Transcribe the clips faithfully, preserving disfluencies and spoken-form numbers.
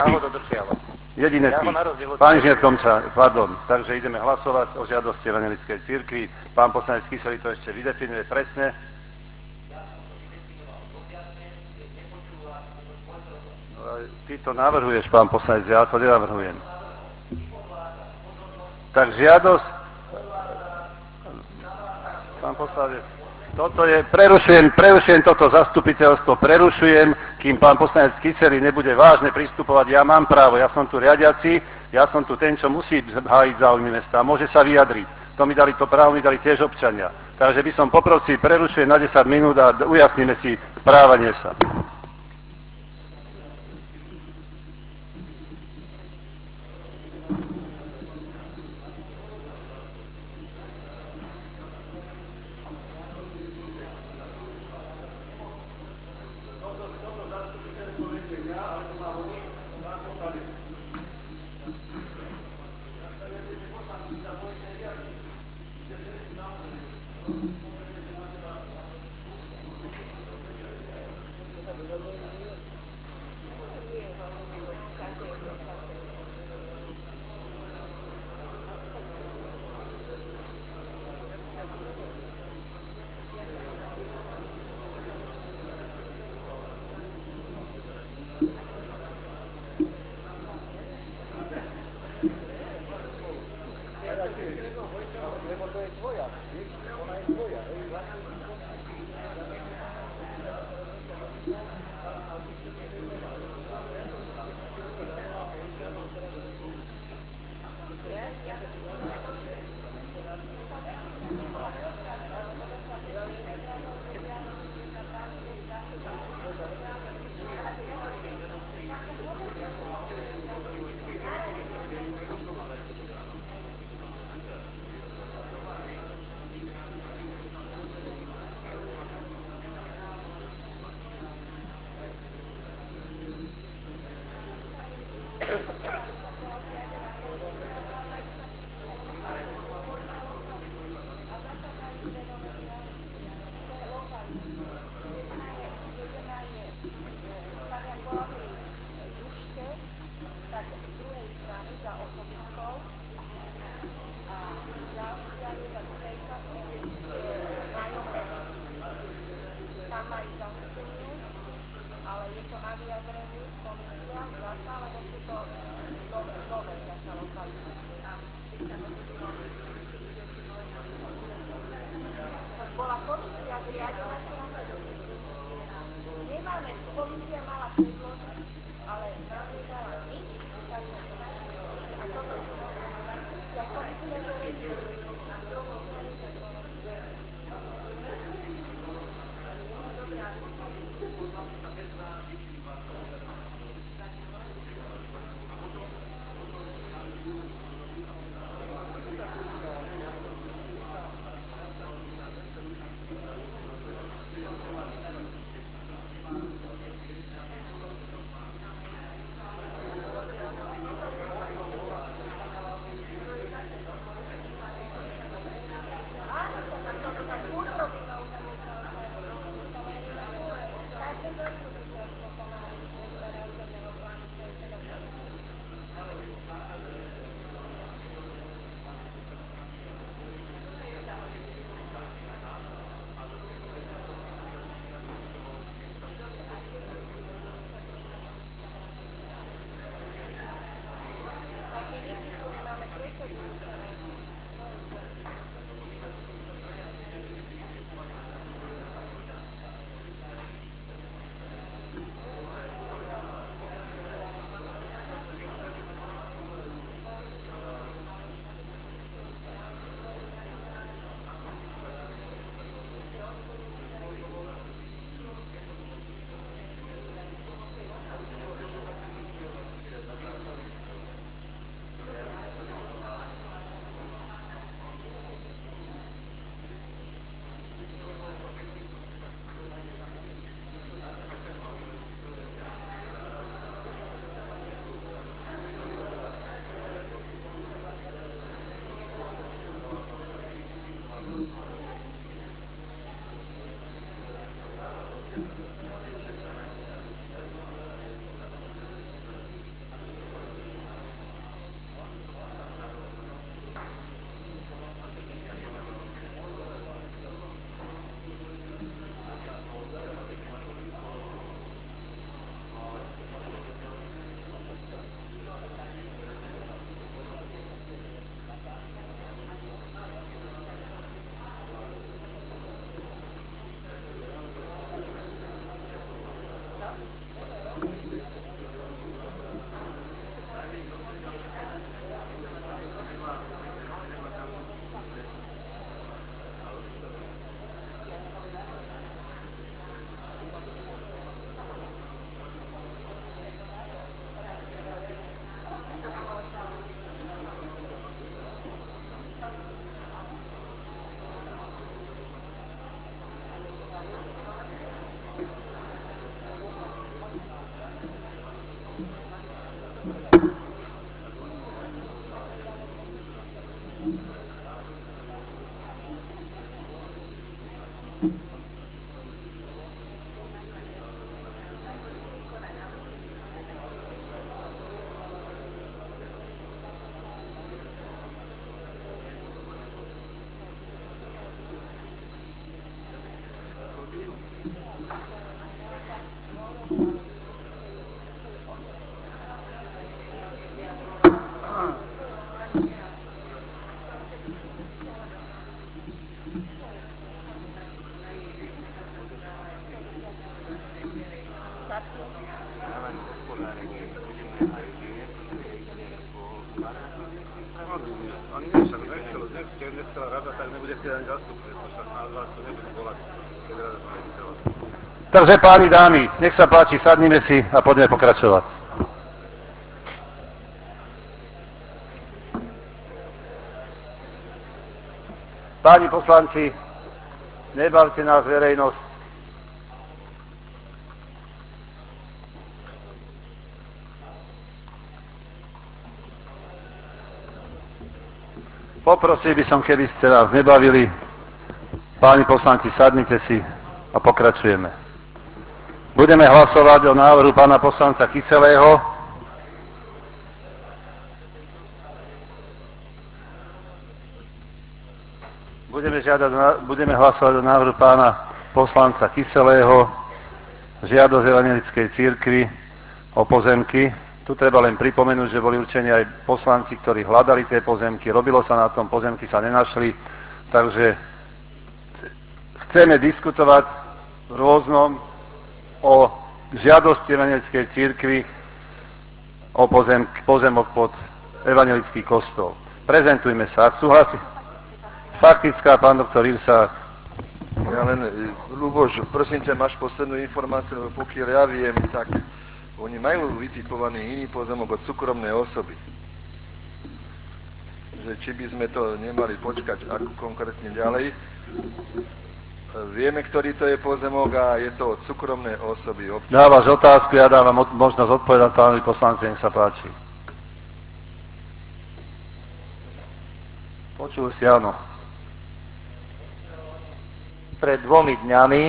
Jediné tým. Pán inžinier Komča, pardon, takže ideme hlasovať o žiadosti Evangelickej cirkvi. Pán poslanec Kyselý to ešte vydefinuje presne. Ty to navrhuješ, pán poslanec, ja to nenavrhujem. Tak žiadosť... Pán poslanec, toto je, prerušujem, prerušujem toto zastupiteľstvo, prerušujem, kým pán poslanec Kyselý nebude vážne pristupovať. Ja mám právo, ja som tu riadiaci, ja som tu ten, čo musí hájiť záujmy mesta, môže sa vyjadriť. To mi dali, to právo mi dali tiež občania. Takže by som poprosil, prerušujem na desať minút a ujasníme si správanie sa. Ani nechcel, nechcel, nechcel, nechcela rada, tak nebude chcieť ani zastupuje, to však na vás to nebude volať, keď rada to nechcela. Takže páni, dámy, nech sa páči, sadnime si a poďme pokračovať. Páni poslanci, nebavte nás verejnosť. Poprosil by som, keby ste nás nebavili. Páni poslanci, sadnite si a pokračujeme. Budeme hlasovať o návrhu pána poslanca Kyselého. Budeme, žiadať, budeme hlasovať o návrhu pána poslanca Kyselého, žiadosť Evanjelickej cirkvi o pozemky. Tu treba len pripomenúť, že boli určení aj poslanci, ktorí hľadali tie pozemky, robilo sa na tom, pozemky sa nenašli, takže chceme diskutovať v rôznom o žiadosti Evanjelickej cirkvi o pozem, pozemok pod Evanjelický kostol. Prezentujme sa, ak súhlasí. Faktická, pán doktor Irsák. Ja len, Ľuboš, prosím ťa, máš poslednú informáciu, lebo pokiaľ ja viem, tak oni majú vytipovaný iný pozemok od súkromnej osoby. Že či by sme to nemali počkať ako konkrétne ďalej. Vieme, ktorý to je pozemok a je to od súkromnej osoby. Občas. Dávaš otázku, ja dávam od, možnosť odpovedať pánovi poslanci, nech sa páči. Počul si, áno. Pred dvomi dňami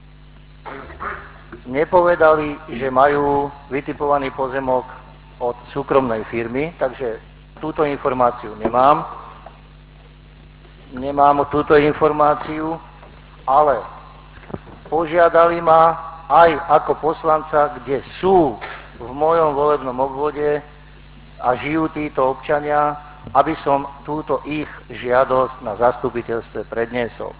nepovedali, že majú vytipovaný pozemok od súkromnej firmy, takže túto informáciu nemám. Nemám túto informáciu, ale požiadali ma aj ako poslanca, kde sú v mojom volebnom obvode a žijú títo občania, aby som túto ich žiadosť na zastupiteľstve predniesol.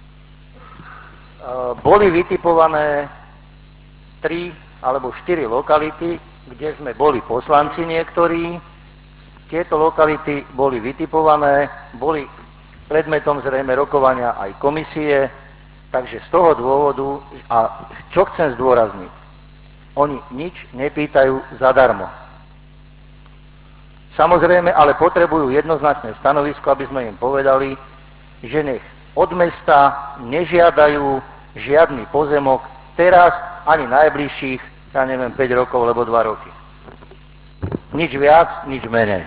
Boli vytipované tri alebo štyri lokality, kde sme boli poslanci niektorí. Tieto lokality boli vytipované, boli predmetom zrejme rokovania aj komisie, takže z toho dôvodu, a čo chcem zdôrazniť, oni nič nepýtajú zadarmo. Samozrejme, ale potrebujú jednoznačné stanovisko, aby sme im povedali, že nech od mesta nežiadajú žiadny pozemok teraz ani najbližších, ja neviem, päť rokov, alebo dva roky. Nič viac, nič menej.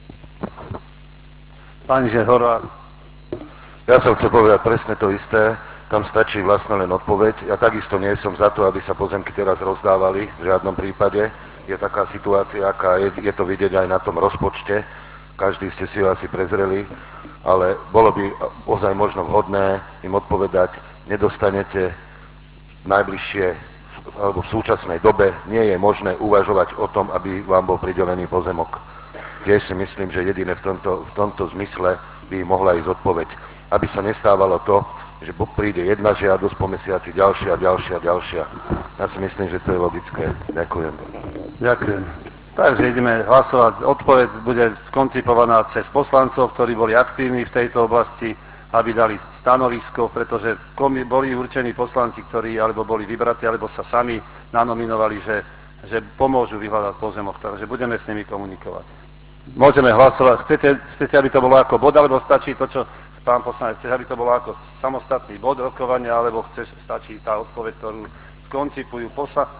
Pán Žehorák. Ja som chcel povedať presne to isté, tam stačí vlastne len odpoveď. Ja takisto nie som za to, aby sa pozemky teraz rozdávali, v žiadnom prípade. Je taká situácia, aká je, je to vidieť aj na tom rozpočte. Každý ste si ho asi prezreli, ale bolo by ozaj možno vhodné im odpovedať, nedostanete najbližšie alebo v súčasnej dobe nie je možné uvažovať o tom, aby vám bol pridelený pozemok. Tiež si myslím, že jedine v tomto, v tomto zmysle by mohla ísť odpoveď. Aby sa nestávalo to, že príde jedna žiadosť po mesiaci, ďalšia, ďalšia, ďalšia. Ja si myslím, že to je logické. Ďakujem. Ďakujem. Takže ideme hlasovať. Odpoveď bude skoncipovaná cez poslancov, ktorí boli aktívni v tejto oblasti, aby dali stanovisko, pretože boli určení poslanci, ktorí alebo boli vybratí, alebo sa sami nanominovali, že, že pomôžu vyhľadať pozemok, takže budeme s nimi komunikovať. Môžeme hlasovať. Chcete, chcete, aby to bolo ako bod, alebo stačí to, čo pán poslanec, chcete, aby to bolo ako samostatný bod rokovania, alebo chceš, stačí tá odpoveď, ktorú skoncipujú poslanci?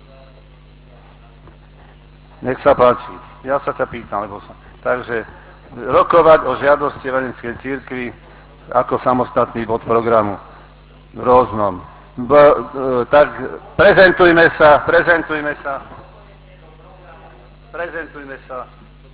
Nech sa páči. Ja sa ťa pýtam, lebo som... Takže rokovať o žiadosti Evanjelickej cirkvi ako samostatný bod programu v rôznom. B, e, tak prezentujme sa, prezentujme sa. Prezentujme sa.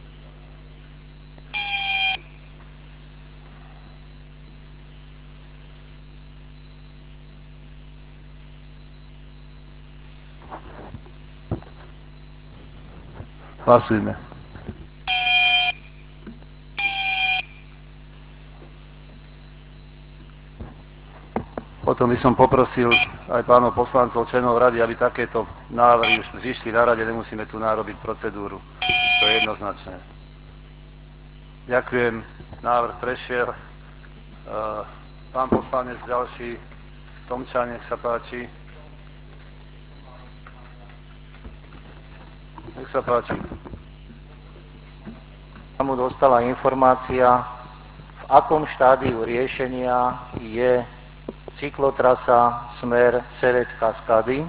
Hlasujme. Potom by som poprosil aj pánov poslancov, členov rady, aby takéto návrhy už zišli na rade, nemusíme tu nárobiť procedúru. To je jednoznačné. Ďakujem. Návrh prešiel. Pán poslanec ďalší, Tomčan, nech sa páči. Nech sa páči. Mu dostala informácia, v akom štádiu riešenia je cyklotrasa smer Serec-Kaskady.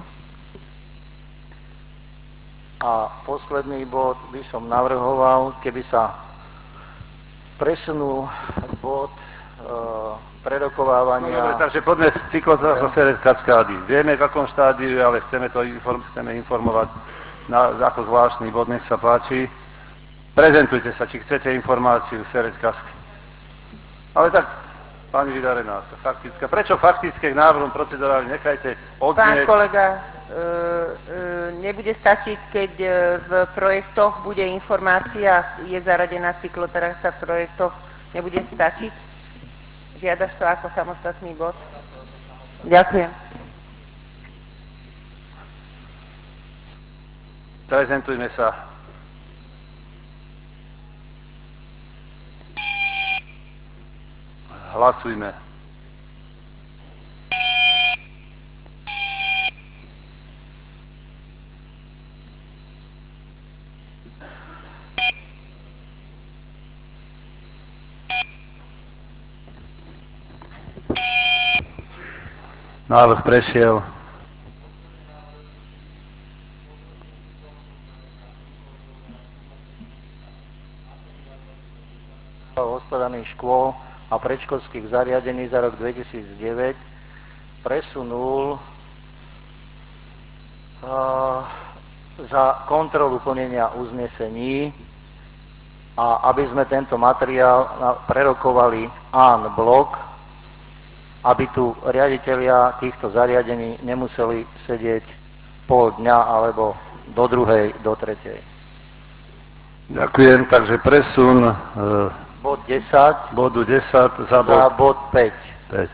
A posledný bod by som navrhoval, keby sa presunul bod e, prerokovávania. No, dobre, takže poďme cyklotrasa Serec-Kaskády. Vieme, v akom štádiu, ale chceme to inform, chceme informovať na, ako zvláštny bod, nech sa páči. Prezentujte sa, či chcete informáciu Serec-Kasky. Ale tak, pani Vydarená, faktická. Prečo faktické k návrhom procedurálne nechajte Pán odznieť? kolega, e, e, nebude stačiť, keď e, v projektoch bude informácia, je zaradená cyklotrasa v projektoch, nebude stačiť? Žiadaš to ako samostatný bod? Ďakujem. Prezentujme sa. Hlasujme. Návrh prešiel. Hospodárnych škôl a predškolských zariadení za rok dvetisícdeväť presunul uh, za kontrolu plnenia uznesení a aby sme tento materiál prerokovali en bloc, aby tu riaditelia týchto zariadení nemuseli sedieť pol dňa alebo do druhej, do tretej. Ďakujem, takže presun uh, Bod desať bodu desať za bod, za bod päť. päť.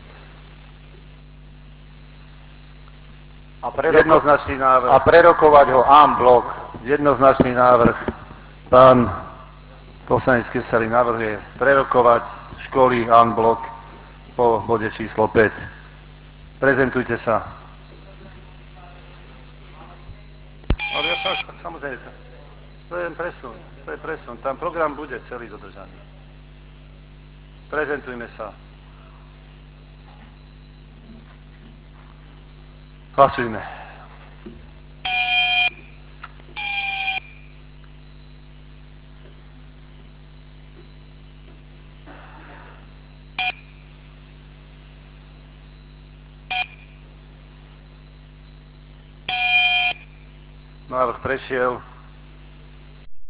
A, preroko- Jednoznačný návrh. a prerokovať ho en bloc. Jednoznačný návrh. Pán poslanec Kyseli navrhuje prerokovať školy en bloc po bode číslo päť. Prezentujte sa. Ale ja sa, samozrejme, to je presun, to je presun. Tam program bude celý dodržaný. Prezentujme sa. Hlasujme. Návrh prešiel.